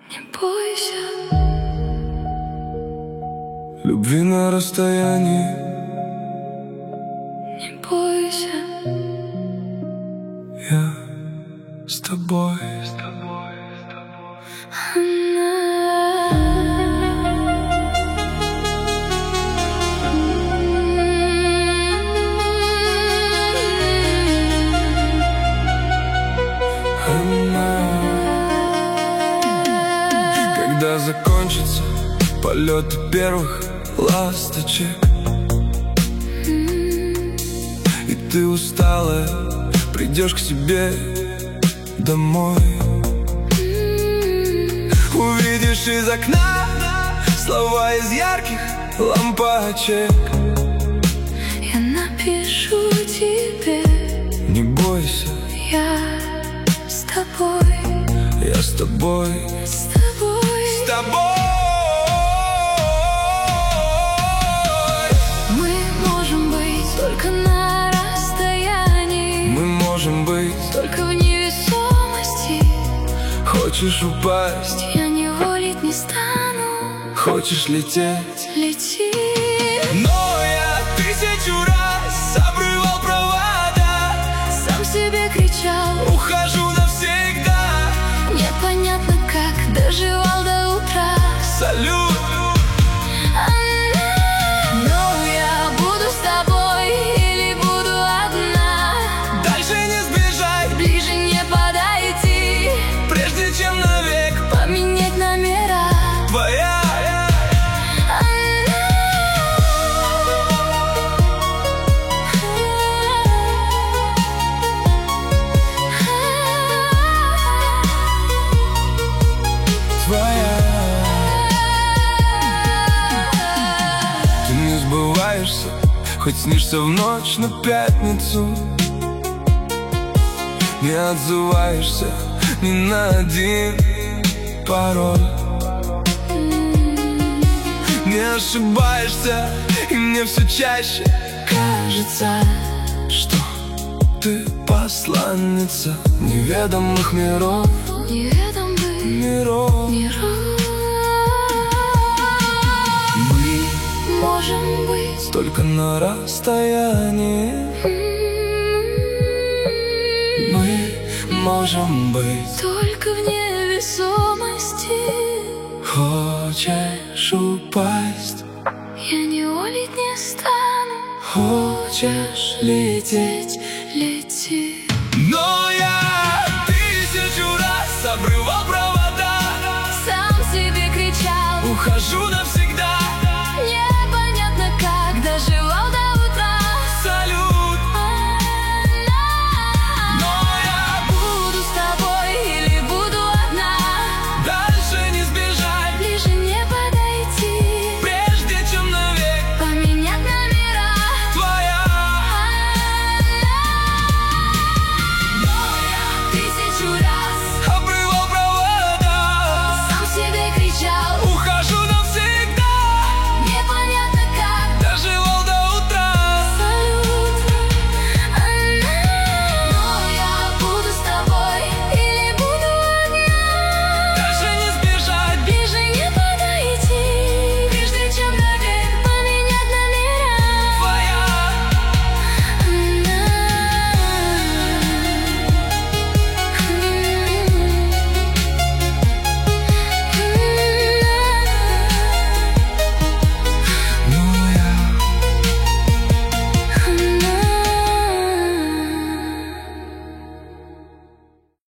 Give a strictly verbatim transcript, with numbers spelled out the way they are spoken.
Не бойся любви на расстоянии. Не бойся, я с тобой, с тобой, с тобой. Когда закончится полеты первых ласточек, и ты усталая придешь к себе домой, увидишь из окна слова из ярких лампочек. я напишу тебе. Не бойся, Я с тобой, я с тобой, с тобой, с тобой. Мы можем быть только на расстоянии. Мы можем быть только в невесомости. Хочешь упасть, я неволить не стану. хочешь лететь, лети. Но я тысячу раз обрывал провода, сам себе кричал, ухожу навсегда. Непонятно как доживал до утра. Салют. Но я буду с тобой или буду одна. Дальше не сбежать, ближе не подойти, прежде чем навек поменять номера. Твоя твоя. Ты не сбываешься, хоть снишься в ночь на пятницу. Не отзываешься ни на один пароль. Не ошибаешься, и мне все чаще кажется, что ты посланница неведомых миров. Неведомых Миров. миров. Мы можем быть только на расстоянии. Мы можем быть только в невесомости. Хочешь упасть, я неволить не стану. хочешь лететь, лети. но я тысячу раз обрывал провода, сам себе кричал, ухожу на